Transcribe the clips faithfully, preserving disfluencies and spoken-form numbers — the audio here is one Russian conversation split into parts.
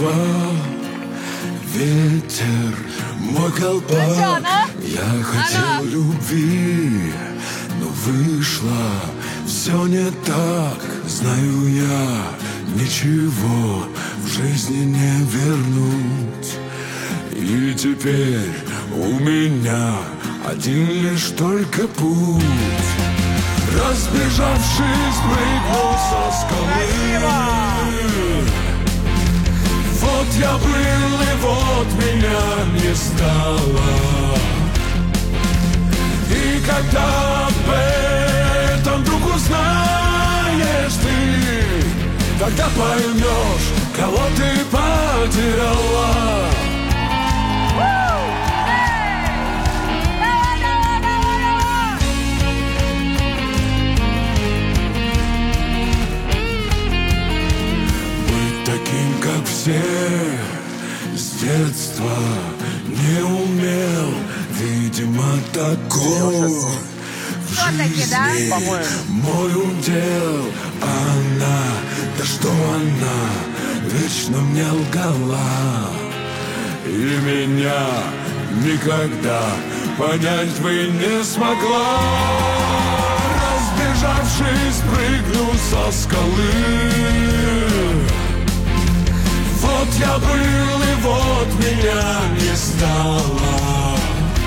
порвал ветер мой колпак. Я хотел любви, но вышло все не так. Знаю я, ничего в жизни не вернуть. И теперь у меня один лишь только путь. Разбежавшись, прыгнул со скалы. Вот я был, и вот меня не стало. И когда об этом вдруг узнаешь ты, тогда поймешь, кого ты потеряла. Таким, как все, с детства не умел, видимо, такой в жизни мой удел. Она, да что она, вечно мне лгала, и меня никогда понять бы не смогла. Разбежавшись, прыгну со скалы. Вот я был, и вот меня не стало.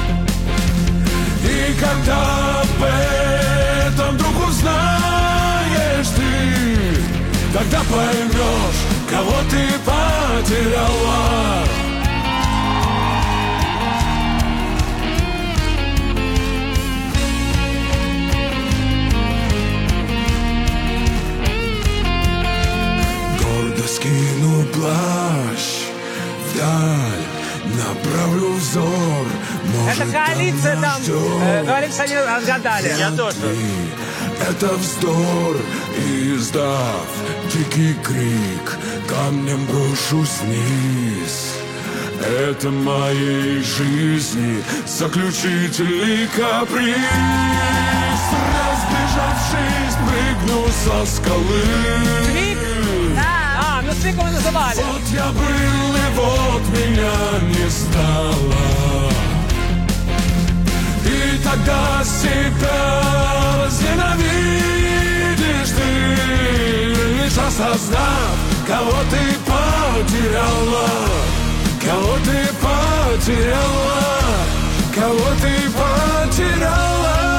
И когда об этом вдруг узнаешь ты, тогда поймешь, кого ты потеряла. Скину плащ вдаль, направлю взор. Может, это коалиция там, там э, коалиция они отгадали. Я тоже. Это вздор, и издав дикий крик, камнем брошусь вниз. Это моей жизни заключительный каприз. Разбежавшись, прыгну со скалы. Крик? Да. Ну, криком и называли. Вот я был, и вот меня не стало. И тогда себя возненавидишь ты, лишь осознав, кого ты потеряла. Кого ты потеряла, кого ты потеряла.